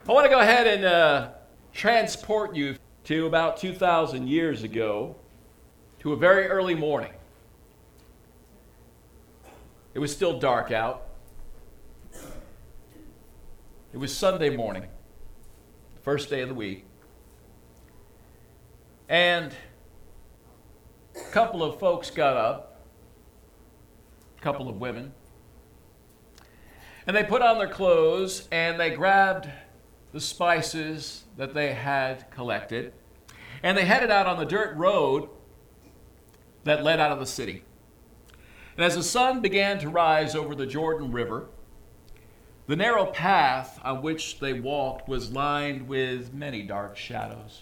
I want to go ahead and transport you to about 2,000 years ago to a very early morning. It was still dark out. It was Sunday morning, the first day of the week. And a couple of folks got up, a couple of women, and they put on their clothes and they grabbed the spices that they had collected, and they headed out on the dirt road that led out of the city. And as the sun began to rise over the Jordan River, the narrow path on which they walked was lined with many dark shadows.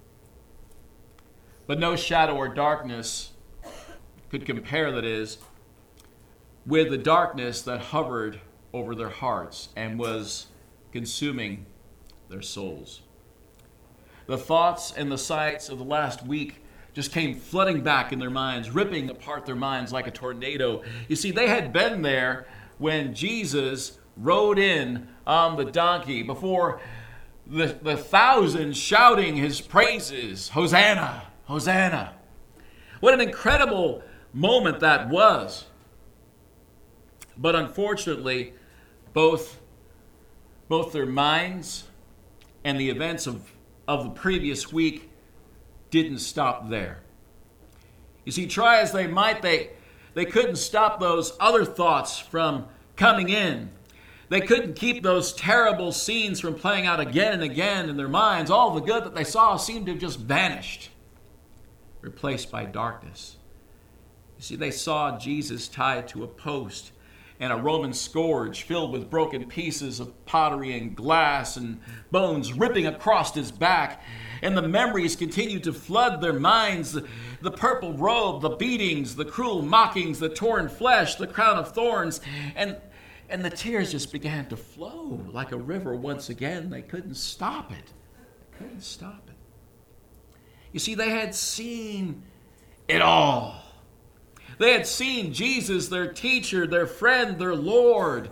But no shadow or darkness could compare, that is, with the darkness that hovered over their hearts and was consuming their souls. The thoughts and the sights of the last week just came flooding back in their minds, ripping apart their minds like a tornado. You see, they had been there when Jesus rode in on the donkey before the thousands shouting his praises, Hosanna, Hosanna. What an incredible moment that was. But unfortunately, both their minds and the events of the previous week didn't stop there. You see, try as they might, they couldn't stop those other thoughts from coming in. They couldn't keep those terrible scenes from playing out again and again in their minds. All the good that they saw seemed to have just vanished, replaced by darkness. You see, they saw Jesus tied to a post and a Roman scourge filled with broken pieces of pottery and glass and bones ripping across his back. And the memories continued to flood their minds. The purple robe, the beatings, the cruel mockings, the torn flesh, the crown of thorns. And the tears just began to flow like a river once again. They couldn't stop it. They couldn't stop it. You see, they had seen it all. They had seen Jesus, their teacher, their friend, their Lord.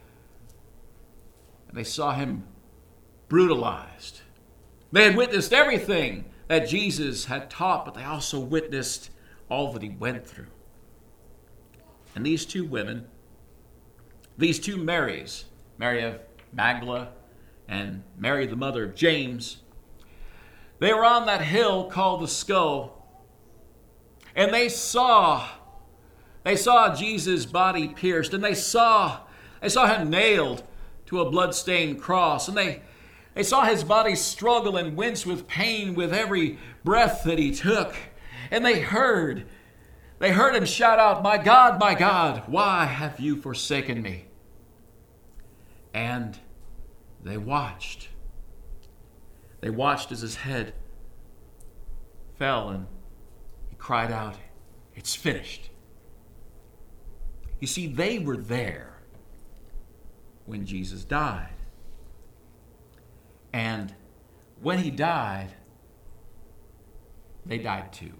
And they saw him brutalized. They had witnessed everything that Jesus had taught, but they also witnessed all that he went through. And these two women, these two Marys, Mary of Magdala and Mary, the mother of James, they were on that hill called the Skull, and they saw Jesus' body pierced, and they saw him nailed to a blood-stained cross, and they saw his body struggle and wince with pain with every breath that he took, and they heard him shout out, my God, why have you forsaken me?" And they watched. They watched as his head fell and he cried out, "It's finished." You see, they were there when Jesus died. And when he died, they died too.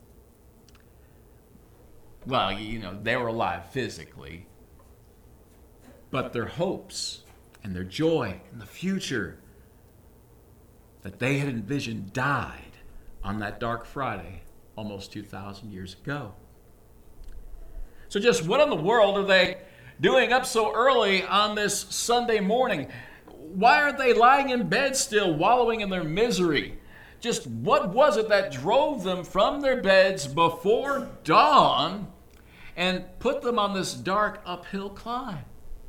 Well, they were alive physically, but their hopes and their joy and the future that they had envisioned died on that dark Friday almost 2,000 years ago. So just what in the world are they doing up so early on this Sunday morning? Why aren't they lying in bed still, wallowing in their misery? Just what was it that drove them from their beds before dawn and put them on this dark uphill climb?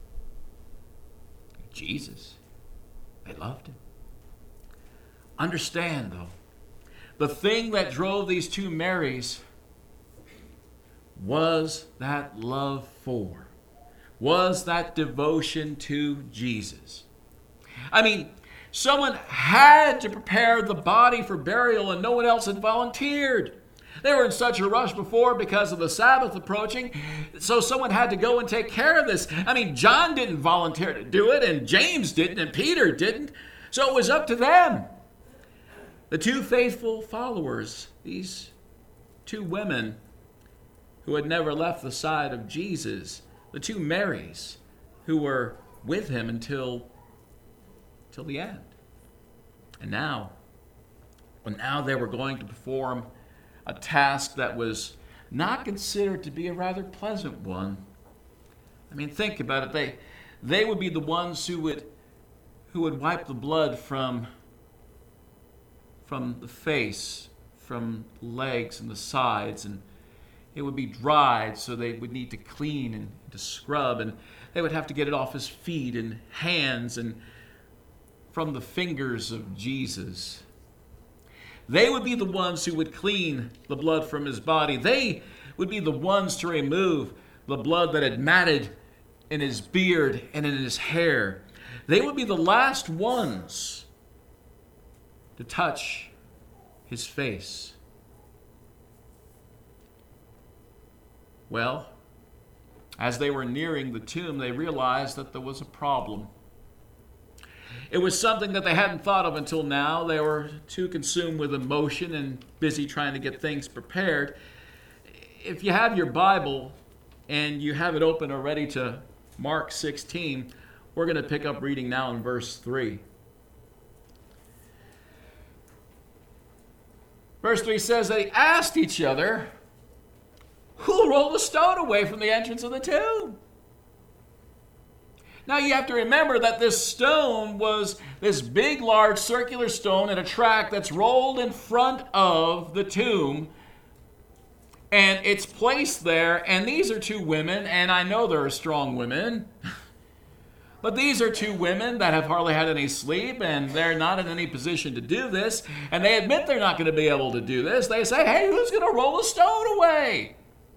Jesus. They loved him. Understand, though, the thing that drove these two Marys was that love for, was that devotion to Jesus. I mean, someone had to prepare the body for burial and no one else had volunteered. They were in such a rush before because of the Sabbath approaching, so someone had to go and take care of this. I mean, John didn't volunteer to do it, and James didn't, and Peter didn't, so it was up to them. The two faithful followers, these two women who had never left the side of Jesus, the two Marys who were with him until till the end. And now they were going to perform a task that was not considered to be a rather pleasant one. I mean, think about it. They would be the ones who would wipe the blood from the face, from the legs and the sides, and it would be dried, so they would need to clean and to scrub, and they would have to get it off his feet and hands and from the fingers of Jesus. They would be the ones who would clean the blood from his body. They would be the ones to remove the blood that had matted in his beard and in his hair. They would be the last ones to touch his face. Well, as they were nearing the tomb, they realized that there was a problem. It was something that they hadn't thought of until now. They were too consumed with emotion and busy trying to get things prepared. If you have your Bible and you have it open already to Mark 16, we're going to pick up reading now in verse 3. Verse 3 says they asked each other, "Who'll roll the stone away from the entrance of the tomb?" Now you have to remember that this stone was this big, large, circular stone in a track that's rolled in front of the tomb. And it's placed there, and these are two women, and I know they're strong women. But these are two women that have hardly had any sleep, and they're not in any position to do this. And they admit they're not going to be able to do this. They say, "Hey, who's going to roll the stone away?"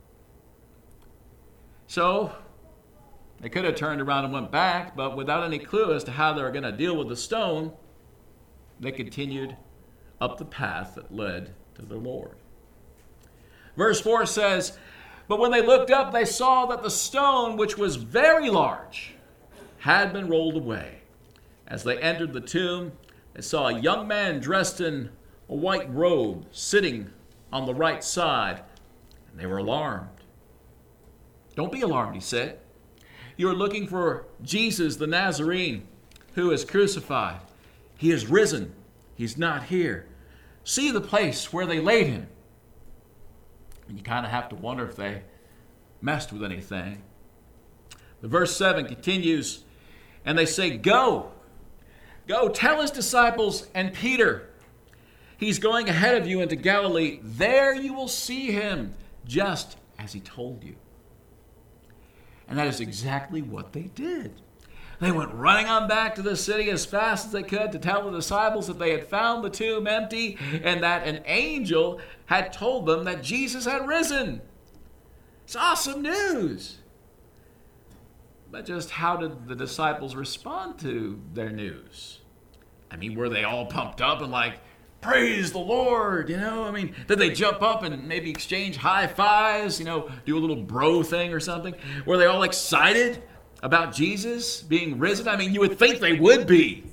So they could have turned around and went back, but without any clue as to how they were going to deal with the stone, they continued up the path that led to the Lord. Verse 4 says, "But when they looked up, they saw that the stone, which was very large, had been rolled away. As they entered the tomb, they saw a young man dressed in a white robe sitting on the right side, and they were alarmed." "Don't be alarmed," he said. "You are looking for Jesus the Nazarene, who is crucified. He is risen. He's not here. See the place where they laid him." And you kind of have to wonder if they messed with anything. The verse 7 continues, and they say, Go, tell his disciples and Peter, he's going ahead of you into Galilee. There you will see him, just as he told you." And that is exactly what they did. They went running on back to the city as fast as they could to tell the disciples that they had found the tomb empty and that an angel had told them that Jesus had risen. It's awesome news. But just how did the disciples respond to their news? I mean, were they all pumped up and like, "Praise the Lord," I mean, did they jump up and maybe exchange high fives, do a little bro thing or something? Were they all excited about Jesus being risen? I mean, you would think they would be.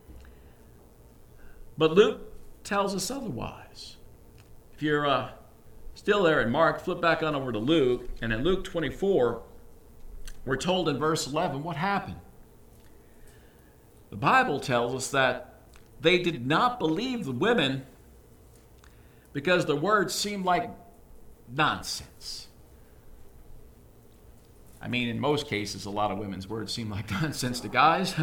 But Luke tells us otherwise. If you're still there in Mark, flip back on over to Luke, and in Luke 24, we're told in verse 11 what happened. The Bible tells us that they did not believe the women because the words seemed like nonsense. I mean, in most cases, a lot of women's words seem like nonsense to guys.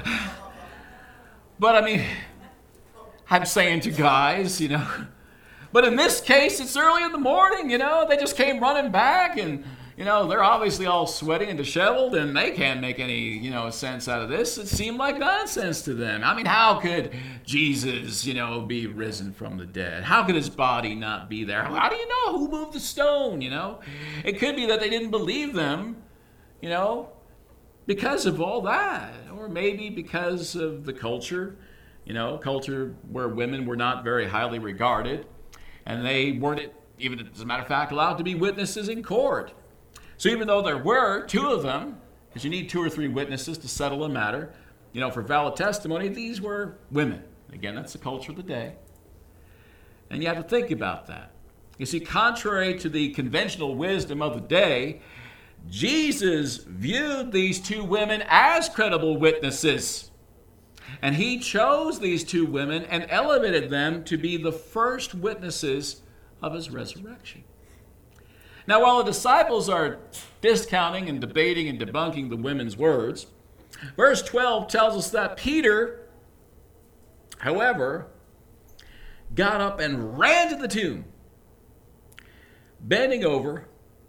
But I mean, I'm saying to guys, But in this case, it's early in the morning, They just came running back and, they're obviously all sweaty and disheveled and they can't make any, sense out of this. It seemed like nonsense to them. I mean, how could Jesus, be risen from the dead? How could his body not be there? How do you know who moved the stone, It could be that they didn't believe them, because of all that. Or maybe because of the culture, culture where women were not very highly regarded. And they weren't, even as a matter of fact, allowed to be witnesses in court. So even though there were two of them, because you need 2 or 3 witnesses to settle a matter, for valid testimony, these were women. Again, that's the culture of the day. And you have to think about that. You see, contrary to the conventional wisdom of the day, Jesus viewed these 2 women as credible witnesses. And he chose these two women and elevated them to be the first witnesses of his resurrection. Now, while the disciples are discounting and debating and debunking the women's words, verse 12 tells us that Peter, however, got up and ran to the tomb. Bending over,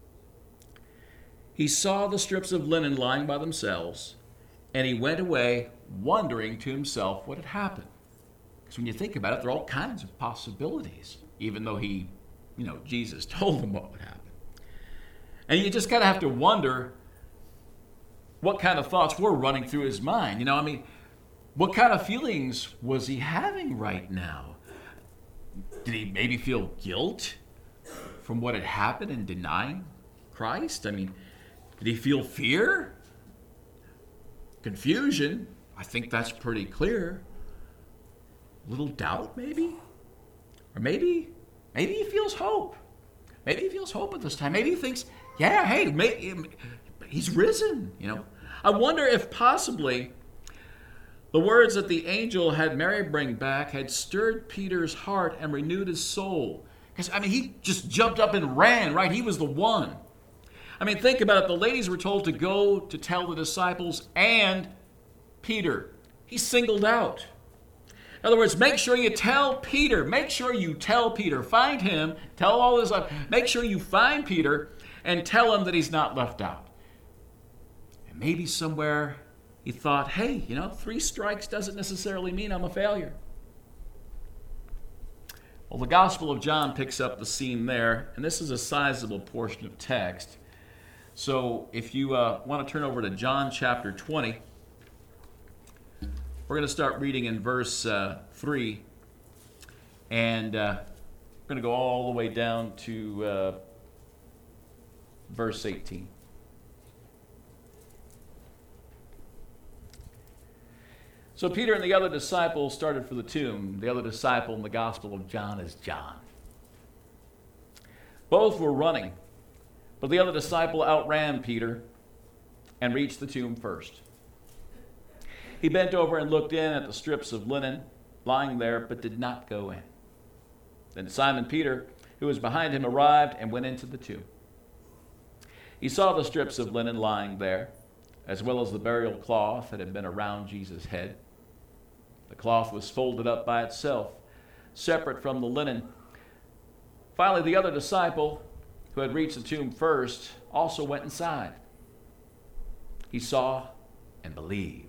he saw the strips of linen lying by themselves, and he went away wondering to himself what had happened. Because when you think about it, there are all kinds of possibilities, even though Jesus told them what would happen. And you just kind of have to wonder what kind of thoughts were running through his mind. What kind of feelings was he having right now? Did he maybe feel guilt from what had happened in denying Christ? Did he feel fear? Confusion? I think that's pretty clear. A little doubt, maybe? Or maybe he feels hope. Maybe he feels hope at this time. Maybe he thinks, yeah, hey, he's risen, I wonder if possibly the words that the angel had Mary bring back had stirred Peter's heart and renewed his soul. Because, he just jumped up and ran, right? He was the one. Think about it. The ladies were told to go to tell the disciples and Peter. He's singled out. In other words, make sure you tell Peter. Make sure you tell Peter. Find him. Tell all this. Make sure you find Peter and tell him that he's not left out. And maybe somewhere he thought, hey, 3 strikes doesn't necessarily mean I'm a failure. Well, the Gospel of John picks up the scene there, and this is a sizable portion of text. So if you want to turn over to John chapter 20, we're going to start reading in verse 3, and we're going to go all the way down to verse 18. So Peter and the other disciple started for the tomb. The other disciple in the Gospel of John is John. Both were running, but the other disciple outran Peter and reached the tomb first. He bent over and looked in at the strips of linen lying there, but did not go in. Then Simon Peter, who was behind him, arrived and went into the tomb. He saw the strips of linen lying there, as well as the burial cloth that had been around Jesus' head. The cloth was folded up by itself, separate from the linen. Finally, the other disciple, who had reached the tomb first, also went inside. He saw and believed.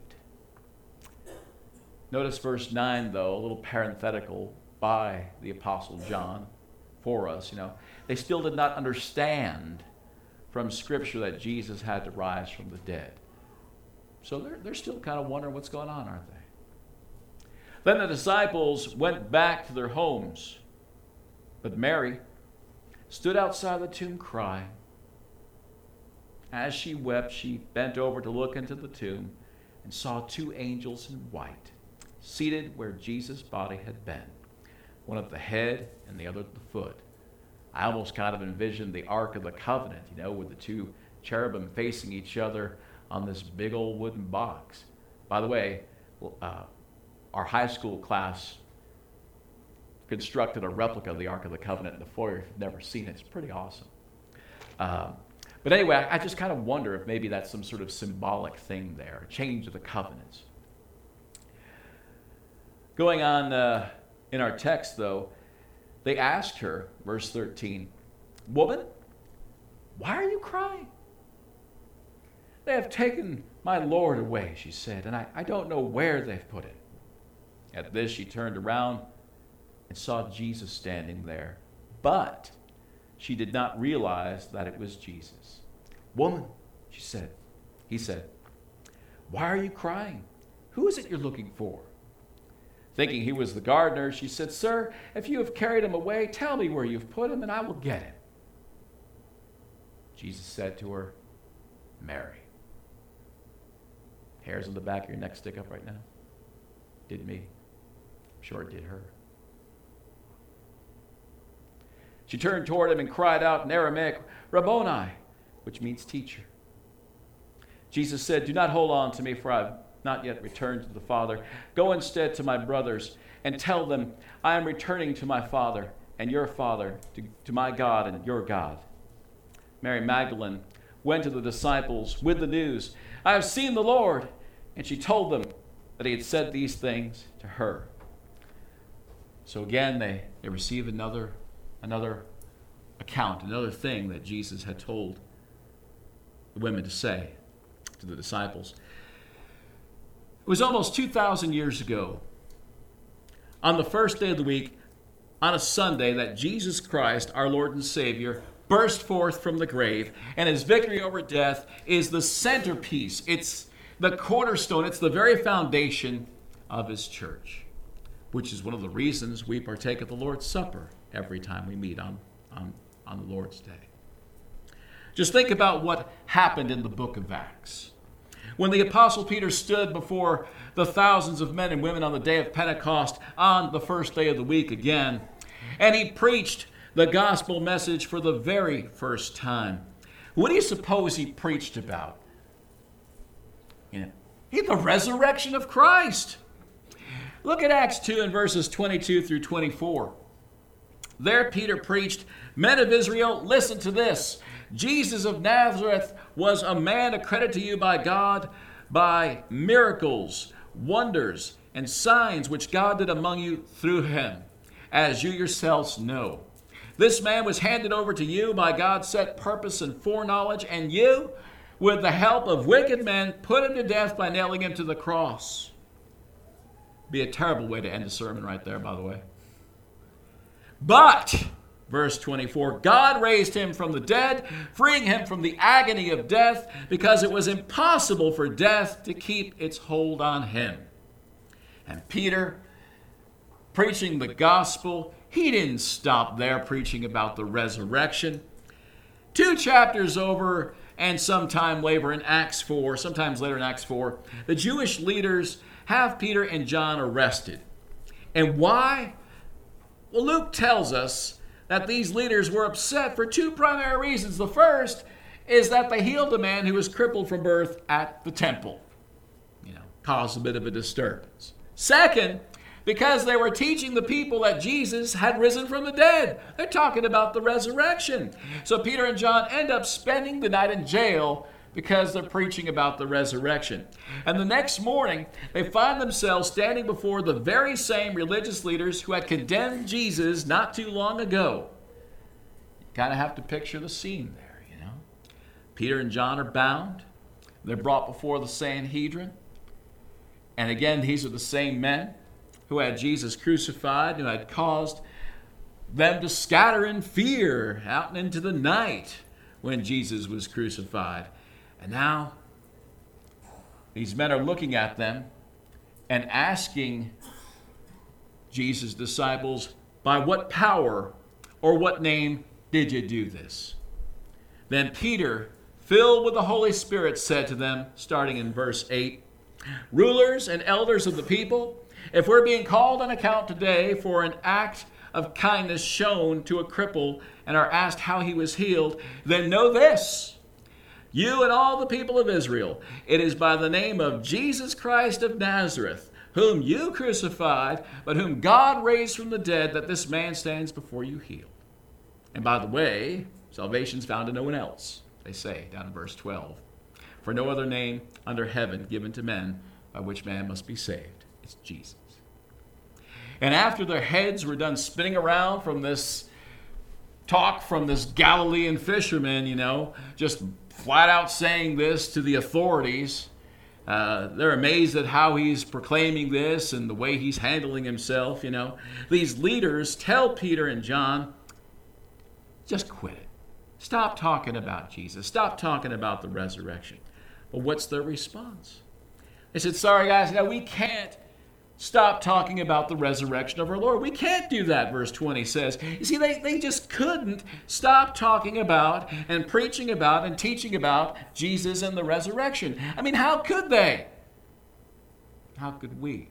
Notice verse 9, though, a little parenthetical by the Apostle John for us. They still did not understand from Scripture that Jesus had to rise from the dead. So they're still kind of wondering what's going on, aren't they? Then the disciples went back to their homes. But Mary stood outside the tomb crying. As she wept, she bent over to look into the tomb and saw 2 angels in white, seated where Jesus' body had been, one at the head and the other at the foot. I almost kind of envisioned the Ark of the Covenant, with the 2 cherubim facing each other on this big old wooden box. By the way, our high school class constructed a replica of the Ark of the Covenant in the foyer. If you've never seen it, it's pretty awesome. But anyway, I just kind of wonder if maybe that's some sort of symbolic thing there, a change of the covenants. Going on in our text, though, they asked her, verse 13, "Woman, why are you crying?" "They have taken my Lord away," she said, "and I don't know where they've put him." At this, she turned around and saw Jesus standing there, but she did not realize that it was Jesus. "Woman," he said, "why are you crying? Who is it you're looking for?" Thinking he was the gardener, she said, "Sir, if you have carried him away, tell me where you've put him, and I will get him." Jesus said to her, "Mary." Hairs on the back of your neck stick up right now? Did me. I'm sure it did her. She turned toward him and cried out in Aramaic, "Rabboni," which means teacher. Jesus said, "Do not hold on to me, for I've not yet returned to the Father. Go instead to my brothers and tell them, I am returning to my Father and your Father, to my God and your God. Mary Magdalene went to the disciples with the news, I have seen the Lord. And she told them that he had said these things to her. So again, they receive another account, another thing that Jesus had told the women to say to the disciples. It was almost 2,000 years ago, on the first day of the week, on a Sunday, that Jesus Christ, our Lord and Savior, burst forth from the grave, and his victory over death is the centerpiece. It's the cornerstone. It's the very foundation of his church, which is one of the reasons we partake of the Lord's Supper every time we meet on the Lord's Day. Just think about what happened in the book of Acts. When the Apostle Peter stood before the thousands of men and women on the day of Pentecost, on the first day of the week again, and he preached the gospel message for the very first time. What do you suppose he preached about? The resurrection of Christ. Look at Acts 2 and verses 22 through 24. There Peter preached, Men of Israel, listen to this. Jesus of Nazareth was a man accredited to you by God by miracles, wonders, and signs which God did among you through him, as you yourselves know. This man was handed over to you by God's set purpose and foreknowledge, and you, with the help of wicked men, put him to death by nailing him to the cross. Be a terrible way to end a sermon right there, by the way. But, verse 24, God raised him from the dead, freeing him from the agony of death, because it was impossible for death to keep its hold on him. And Peter, preaching the gospel, he didn't stop there preaching about the resurrection. 2 chapters over, and sometime later in Acts 4, the Jewish leaders have Peter and John arrested. And why? Well, Luke tells us that these leaders were upset for 2 primary reasons. The first is that they healed a man who was crippled from birth at the temple. Caused a bit of a disturbance. Second, because they were teaching the people that Jesus had risen from the dead. They're talking about the resurrection. So Peter and John end up spending the night in jail because they're preaching about the resurrection. And the next morning, they find themselves standing before the very same religious leaders who had condemned Jesus not too long ago. You kind of have to picture the scene there, Peter and John are bound. They're brought before the Sanhedrin. And again, these are the same men who had Jesus crucified, who had caused them to scatter in fear out into the night when Jesus was crucified. And now, these men are looking at them and asking Jesus' disciples, by what power or what name did you do this? Then Peter, filled with the Holy Spirit, said to them, starting in verse 8, Rulers and elders of the people, if we're being called on account today for an act of kindness shown to a cripple and are asked how he was healed, then know this, you and all the people of Israel, it is by the name of Jesus Christ of Nazareth, whom you crucified, but whom God raised from the dead, that this man stands before you healed. And by the way, salvation's found in no one else, they say down in verse 12. For no other name under heaven given to men by which man must be saved. It's Jesus. And after their heads were done spinning around from this talk from this Galilean fisherman, just flat out saying this to the authorities, they're amazed at how he's proclaiming this and the way he's handling himself, These leaders tell Peter and John, just quit it. Stop talking about Jesus. Stop talking about the resurrection. Well, what's their response? They said, sorry guys, we can't stop talking about the resurrection of our Lord. We can't do that, verse 20 says. You see, they just couldn't stop talking about and preaching about and teaching about Jesus and the resurrection. How could they? How could we?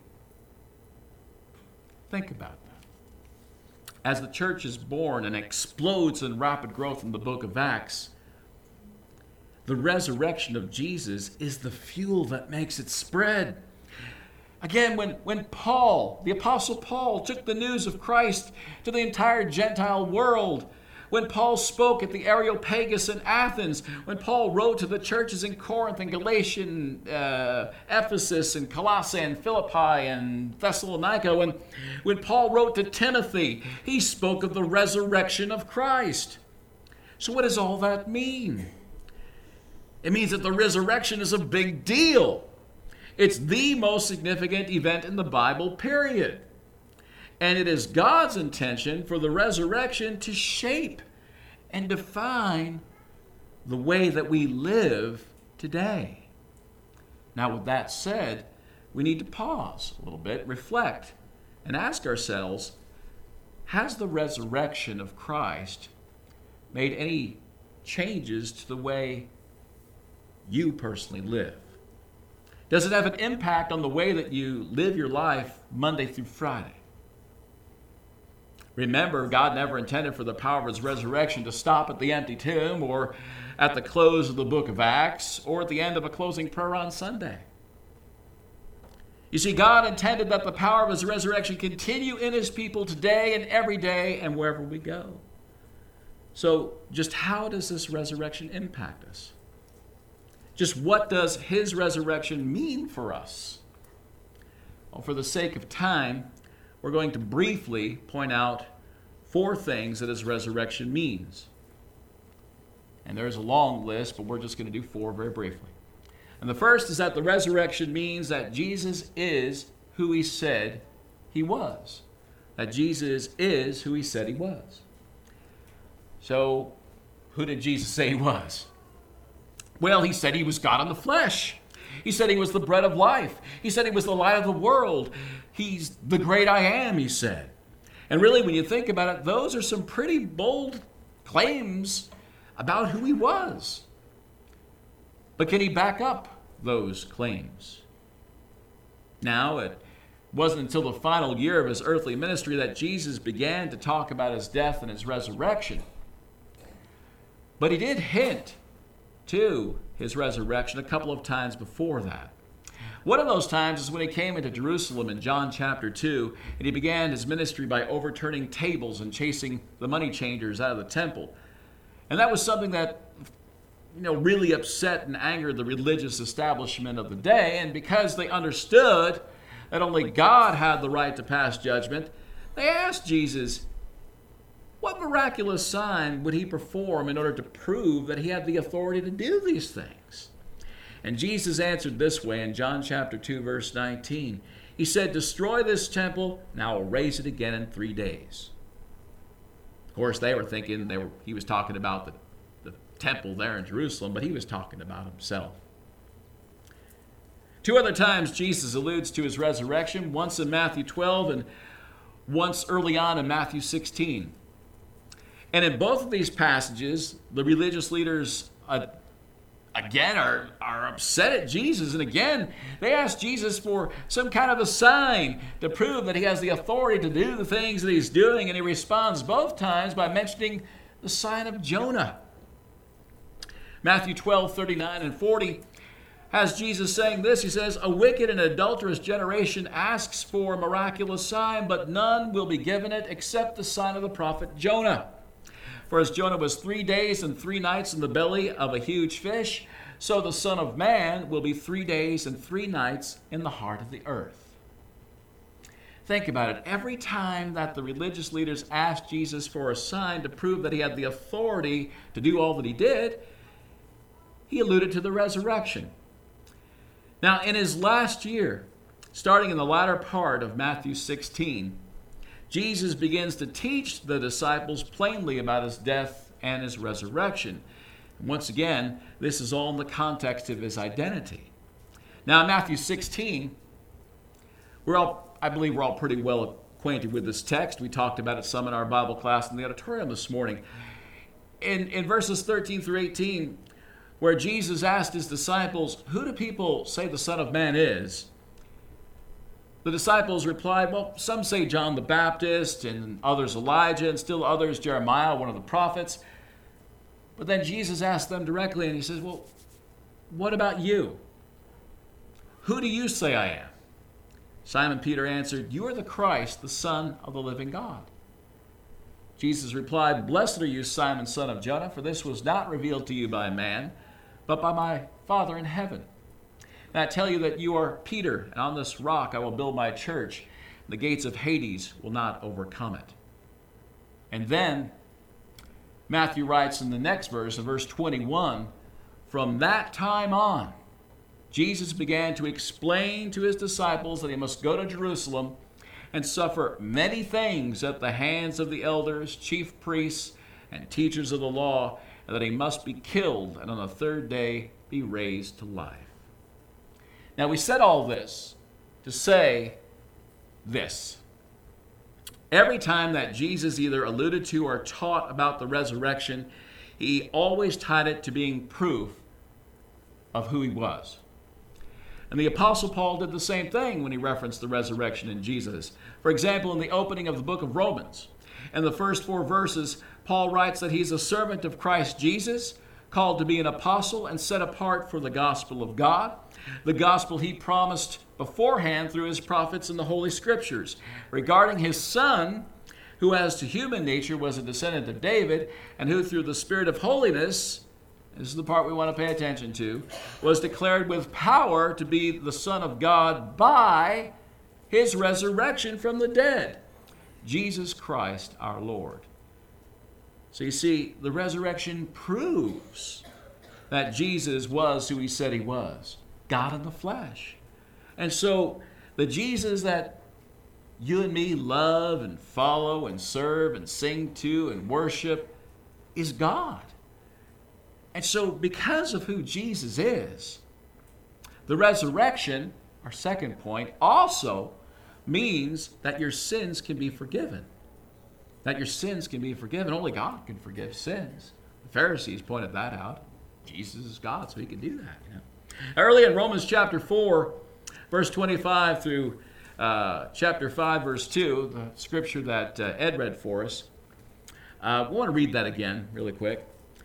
Think about that. As the church is born and explodes in rapid growth in the book of Acts, the resurrection of Jesus is the fuel that makes it spread. Again, when Paul, the Apostle Paul, took the news of Christ to the entire Gentile world, when Paul spoke at the Areopagus in Athens, when Paul wrote to the churches in Corinth and Galatia, Ephesus and Colossae and Philippi and Thessalonica, when Paul wrote to Timothy, he spoke of the resurrection of Christ. So what does all that mean? It means that the resurrection is a big deal. It's the most significant event in the Bible, period. And it is God's intention for the resurrection to shape and define the way that we live today. Now, with that said, we need to pause a little bit, reflect, and ask ourselves, has the resurrection of Christ made any changes to the way you personally live? Does it have an impact on the way that you live your life Monday through Friday? Remember, God never intended for the power of his resurrection to stop at the empty tomb or at the close of the book of Acts or at the end of a closing prayer on Sunday. You see, God intended that the power of his resurrection continue in his people today and every day and wherever we go. So, just how does this resurrection impact us? Just what does his resurrection mean for us? Well, for the sake of time, we're going to briefly point out 4 things that his resurrection means. And there's a long list, but we're just going to do 4 very briefly. And the first is that the resurrection means that Jesus is who he said he was. That Jesus is who he said he was. So, who did Jesus say he was? Well, he said he was God in the flesh. He said he was the bread of life. He said he was the light of the world. He's the great I am, he said. And really, when you think about it, those are some pretty bold claims about who he was. But can he back up those claims? Now, it wasn't until the final year of his earthly ministry that Jesus began to talk about his death and his resurrection. But he did hint to his resurrection a couple of times before that. One of those times is when he came into Jerusalem in John chapter 2, and he began his ministry by overturning tables and chasing the money changers out of the temple. And that was something that, really upset and angered the religious establishment of the day. And because they understood that only God had the right to pass judgment, they asked Jesus, what miraculous sign would he perform in order to prove that he had the authority to do these things? And Jesus answered this way in John chapter 2, verse 19. He said, destroy this temple, and I will raise it again in 3 days. Of course, they were thinking he was talking about the temple there in Jerusalem, but he was talking about himself. 2 other times Jesus alludes to his resurrection, once in Matthew 12 and once early on in Matthew 16. And in both of these passages, the religious leaders again are upset at Jesus. And again, they ask Jesus for some kind of a sign to prove that he has the authority to do the things that he's doing. And he responds both times by mentioning the sign of Jonah. Matthew 12, 39 and 40 has Jesus saying this. He says, a wicked and adulterous generation asks for a miraculous sign, but none will be given it except the sign of the prophet Jonah. For as Jonah was 3 days and 3 nights in the belly of a huge fish, so the Son of Man will be 3 days and 3 nights in the heart of the earth. Think about it. Every time that the religious leaders asked Jesus for a sign to prove that he had the authority to do all that he did, he alluded to the resurrection. Now, in his last year, starting in the latter part of Matthew 16, Jesus begins to teach the disciples plainly about his death and his resurrection. And once again, this is all in the context of his identity. Now, in Matthew 16, I believe we're all pretty well acquainted with this text. We talked about it some in our Bible class in the auditorium this morning. In verses 13 through 18, where Jesus asked his disciples, who do people say the Son of Man is? The disciples replied, well, some say John the Baptist, and others Elijah, and still others Jeremiah, one of the prophets. But then Jesus asked them directly, and he says, well, what about you? Who do you say I am? Simon Peter answered, "You are the Christ, the Son of the living God." Jesus replied, "Blessed are you, Simon, son of Jonah, for this was not revealed to you by man, but by my Father in heaven. And I tell you that you are Peter, and on this rock I will build my church, and the gates of Hades will not overcome it." And then Matthew writes in the next verse, in verse 21, "From that time on, Jesus began to explain to his disciples that he must go to Jerusalem and suffer many things at the hands of the elders, chief priests, and teachers of the law, and that he must be killed and on the third day be raised to life." Now, we said all this to say this. Every time that Jesus either alluded to or taught about the resurrection, he always tied it to being proof of who he was. And the Apostle Paul did the same thing when he referenced the resurrection in Jesus. For example, in the opening of the book of Romans, in the first 4 verses, Paul writes that he's a servant of Christ Jesus, called to be an apostle and set apart for the gospel of God, the gospel he promised beforehand through his prophets in the Holy Scriptures, regarding his Son, who as to human nature was a descendant of David, and who through the Spirit of holiness, this is the part we want to pay attention to, was declared with power to be the Son of God by his resurrection from the dead, Jesus Christ our Lord. So you see, the resurrection proves that Jesus was who he said he was, God in the flesh. And so the Jesus that you and me love and follow and serve and sing to and worship is God. And so because of who Jesus is, the resurrection, our second point, also means that your sins can be forgiven. That your sins can be forgiven. Only God can forgive sins. The Pharisees pointed that out. Jesus is God, so he can do that. You know? Early in Romans chapter 4, verse 25 through chapter 5, verse 2, the scripture that Ed read for us, we want to read that again really quick.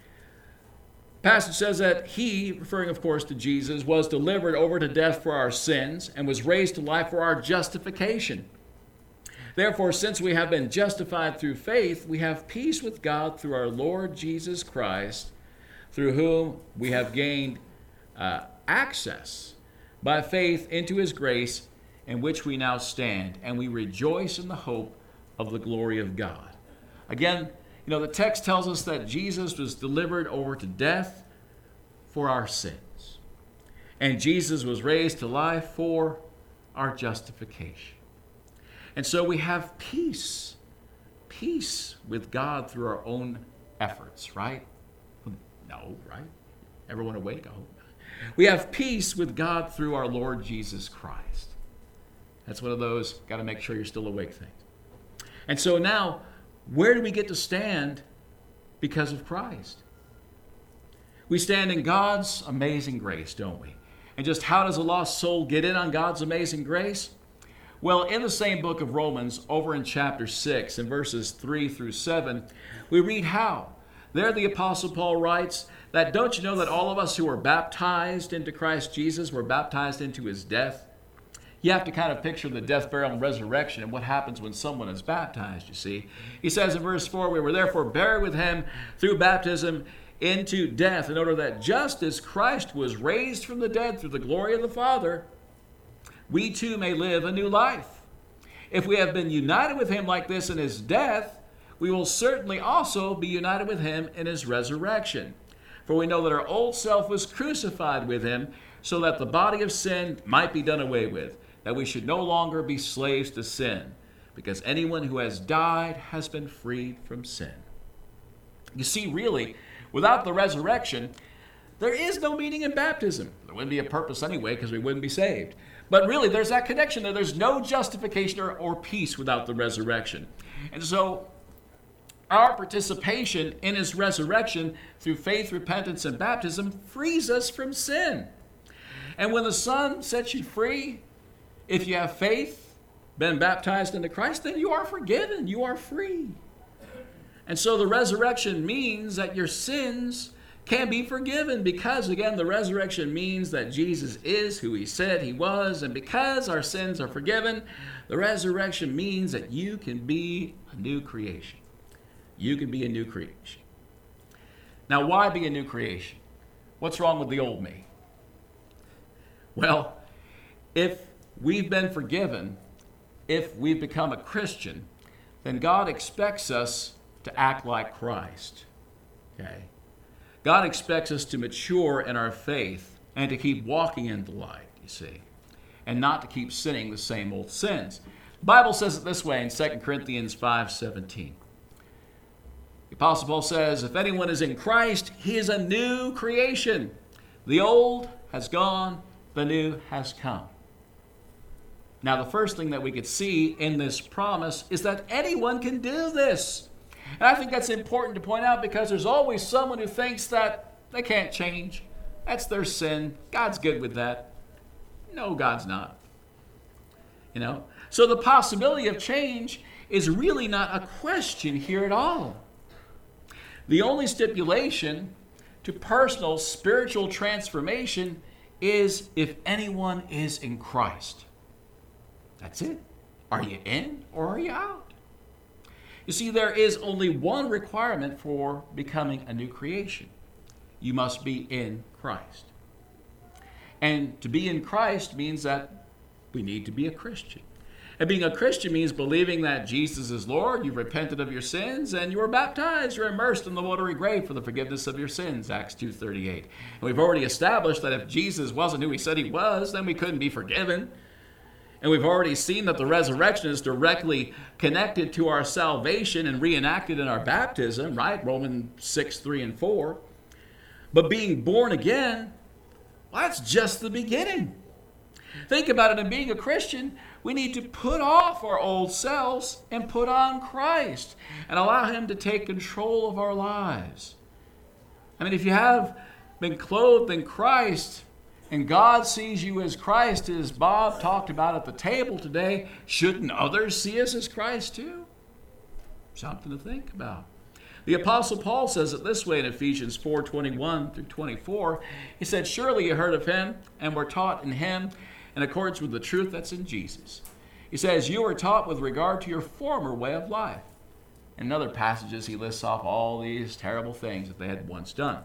The passage says that he, referring of course to Jesus, was delivered over to death for our sins and was raised to life for our justification. Therefore, since we have been justified through faith, we have peace with God through our Lord Jesus Christ, through whom we have gained access by faith into his grace, in which we now stand, and we rejoice in the hope of the glory of God. Again, the text tells us that Jesus was delivered over to death for our sins, and Jesus was raised to life for our justification. And so we have peace with God through our own efforts, right? No, right? Everyone awake? I hope not. We have peace with God through our Lord Jesus Christ. That's one of those got to make sure you're still awake things. And so now, where do we get to stand because of Christ? We stand in God's amazing grace, don't we? And just how does a lost soul get in on God's amazing grace? Well, in the same book of Romans, over in chapter 6, in verses 3 through 7, we read how. There the Apostle Paul writes that, "Don't you know that all of us who were baptized into Christ Jesus were baptized into his death?" You have to kind of picture the death, burial, and resurrection and what happens when someone is baptized, you see. He says in verse 4, "We were therefore buried with him through baptism into death, in order that just as Christ was raised from the dead through the glory of the Father, we too may live a new life. If we have been united with him like this in his death, we will certainly also be united with him in his resurrection. For we know that our old self was crucified with him, so that the body of sin might be done away with, that we should no longer be slaves to sin, because anyone who has died has been freed from sin." You see, really, without the resurrection, there is no meaning in baptism. There wouldn't be a purpose anyway, because we wouldn't be saved. But really, there's that connection there. There's no justification or peace without the resurrection. And so our participation in his resurrection through faith, repentance, and baptism frees us from sin. And when the Son sets you free, if you have faith, been baptized into Christ, then you are forgiven. You are free. And so the resurrection means that your sins can be forgiven because, again, the resurrection means that Jesus is who he said he was. And because our sins are forgiven, the resurrection means that you can be a new creation. You can be a new creation. Now, why be a new creation? What's wrong with the old me? Well, if we've been forgiven, if we've become a Christian, then God expects us to act like Christ. Okay? God expects us to mature in our faith and to keep walking in the light, you see, and not to keep sinning the same old sins. The Bible says it this way in 2 Corinthians 5:17. The Apostle Paul says, if anyone is in Christ, he is a new creation. The old has gone, the new has come. Now, the first thing that we could see in this promise is that anyone can do this. And I think that's important to point out because there's always someone who thinks that they can't change. That's their sin. God's good with that. No, God's not. So the possibility of change is really not a question here at all. The only stipulation to personal spiritual transformation is if anyone is in Christ. That's it. Are you in or are you out? You see, there is only one requirement for becoming a new creation. You must be in Christ. And to be in Christ means that we need to be a Christian. And being a Christian means believing that Jesus is Lord, you've repented of your sins, and you are baptized, you're immersed in the watery grave for the forgiveness of your sins, Acts 2:38. And we've already established that if Jesus wasn't who he said he was, then we couldn't be forgiven. And we've already seen that the resurrection is directly connected to our salvation and reenacted in our baptism, right? Romans 6:3-4. But being born again, well, that's just the beginning. Think about it. In being a Christian, we need to put off our old selves and put on Christ and allow him to take control of our lives. I mean, if you have been clothed in Christ, and God sees you as Christ, as Bob talked about at the table today, shouldn't others see us as Christ too? Something to think about. The Apostle Paul says it this way in Ephesians 4:21-24. He said, surely you heard of him and were taught in him in accordance with the truth that's in Jesus. He says, you were taught with regard to your former way of life. In other passages, he lists off all these terrible things that they had once done.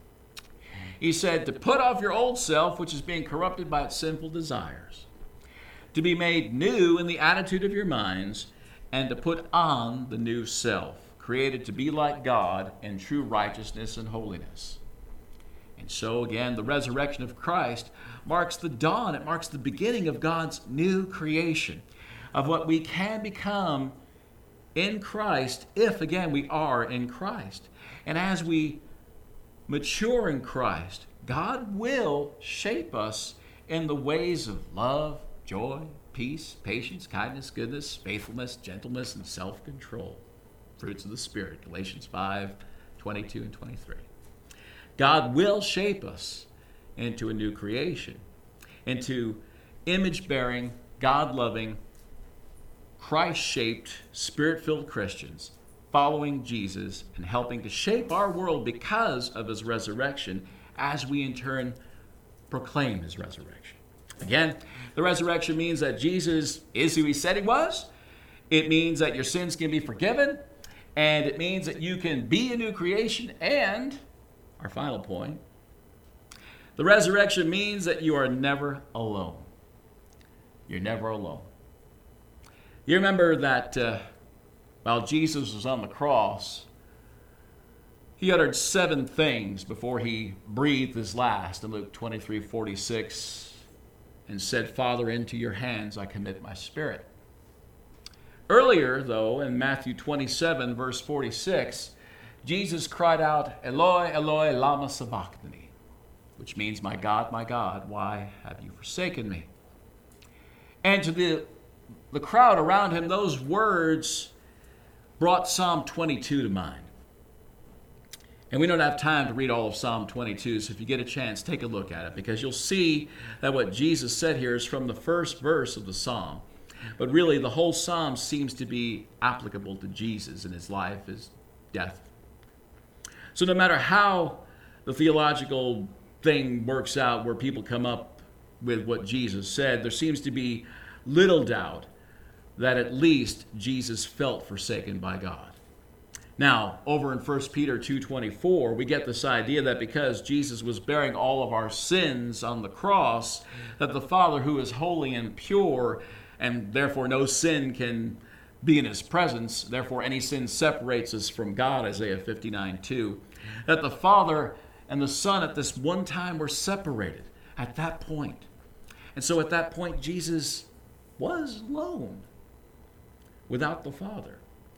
He said, to put off your old self, which is being corrupted by its sinful desires, to be made new in the attitude of your minds, and to put on the new self, created to be like God in true righteousness and holiness. And so, again, the resurrection of Christ marks the dawn. It marks the beginning of God's new creation, of what we can become in Christ if, again, we are in Christ. And as we mature in Christ, God will shape us in the ways of love, joy, peace, patience, kindness, goodness, faithfulness, gentleness, and self-control. Fruits of the Spirit, Galatians 5:22-23. God will shape us into a new creation, into image-bearing, God-loving, Christ-shaped, Spirit-filled Christians, following Jesus and helping to shape our world because of his resurrection as we in turn proclaim his resurrection. Again, the resurrection means that Jesus is who he said he was. It means that your sins can be forgiven. And it means that you can be a new creation. And, our final point, the resurrection means that you are never alone. You're never alone. You remember that while Jesus was on the cross, he uttered 7 things before he breathed his last in Luke 23:46 and said, Father, into your hands I commit my spirit. Earlier, though, in Matthew 27, verse 46, Jesus cried out, Eloi, Eloi, lama sabachthani, which means, my God, why have you forsaken me? And to the crowd around him, those words brought Psalm 22 to mind. And we don't have time to read all of Psalm 22, so if you get a chance, take a look at it, because you'll see that what Jesus said here is from the first verse of the psalm. But really, the whole psalm seems to be applicable to Jesus in his life, his death. So no matter how the theological thing works out where people come up with what Jesus said, there seems to be little doubt that at least Jesus felt forsaken by God. Now, over in 1 Peter 2:24, we get this idea that because Jesus was bearing all of our sins on the cross, that the Father, who is holy and pure, and therefore no sin can be in his presence, therefore any sin separates us from God, Isaiah 59:2, that the Father and the Son at this one time were separated at that point. And so at that point, Jesus was alone without the Father.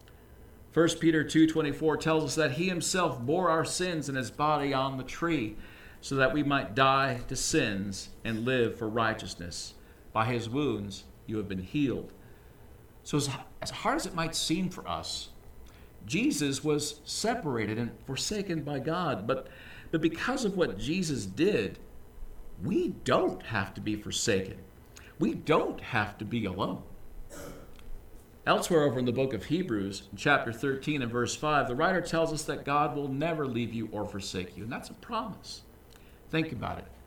1 Peter 2:24 tells us that he himself bore our sins in his body on the tree so that we might die to sins and live for righteousness. By his wounds you have been healed. So as hard as it might seem for us, Jesus was separated and forsaken by God. But because of what Jesus did, we don't have to be forsaken. We don't have to be alone. Elsewhere over in the book of Hebrews, chapter 13 and verse 5, the writer tells us that God will never leave you or forsake you. And that's a promise. Think about it.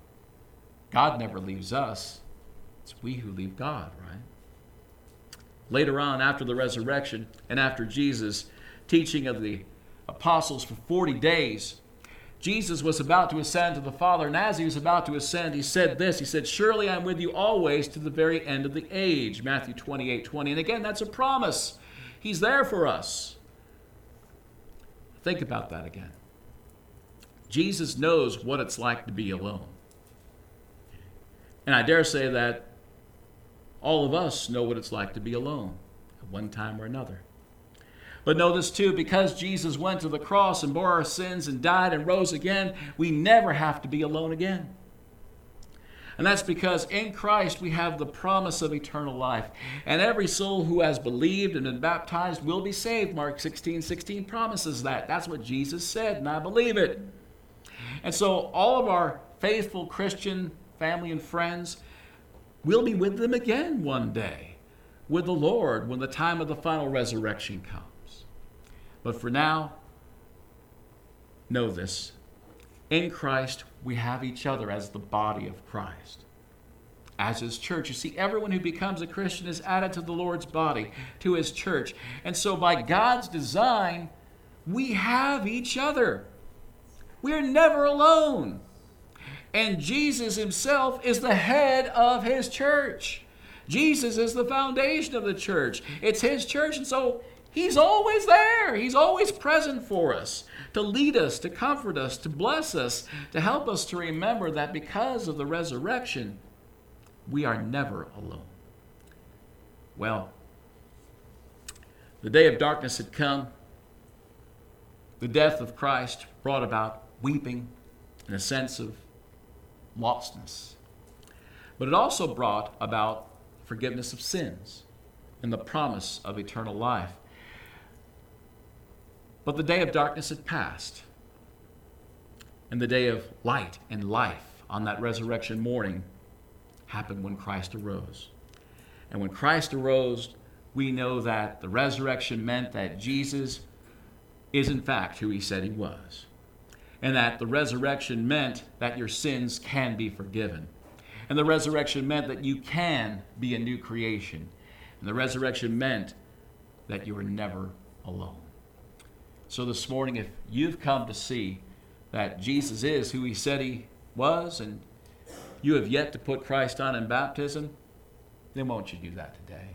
God never leaves us. It's we who leave God, right? Later on, after the resurrection and after Jesus' teaching of the apostles for 40 days, Jesus was about to ascend to the Father, and as he was about to ascend, he said this. He said, "Surely I'm with you always to the very end of the age." Matthew 28:20. And again, that's a promise. He's there for us. Think about that again. Jesus knows what it's like to be alone. And I dare say that all of us know what it's like to be alone at one time or another. But know this too, because Jesus went to the cross and bore our sins and died and rose again, we never have to be alone again. And that's because in Christ we have the promise of eternal life. And every soul who has believed and been baptized will be saved. Mark 16:16 promises that. That's what Jesus said, and I believe it. And so all of our faithful Christian family and friends will be with them again one day, with the Lord when the time of the final resurrection comes. But for now, know this. In Christ, we have each other as the body of Christ, as his church. You see, everyone who becomes a Christian is added to the Lord's body, to his church. And so by God's design, we have each other. We're never alone. And Jesus himself is the head of his church. Jesus is the foundation of the church. It's his church, and so he's always there. He's always present for us, to lead us, to comfort us, to bless us, to help us to remember that because of the resurrection, we are never alone. Well, the day of darkness had come. The death of Christ brought about weeping and a sense of lostness. But it also brought about forgiveness of sins and the promise of eternal life. But the day of darkness had passed, and the day of light and life on that resurrection morning happened when Christ arose. And when Christ arose, we know that the resurrection meant that Jesus is in fact who he said he was. And that the resurrection meant that your sins can be forgiven. And the resurrection meant that you can be a new creation. And the resurrection meant that you are never alone. So this morning, if you've come to see that Jesus is who he said he was, and you have yet to put Christ on in baptism, then won't you do that today?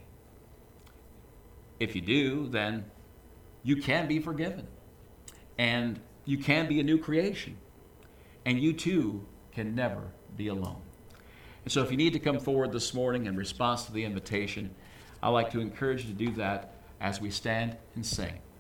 If you do, then you can be forgiven. And you can be a new creation. And you too can never be alone. And so if you need to come forward this morning in response to the invitation, I'd like to encourage you to do that as we stand and sing.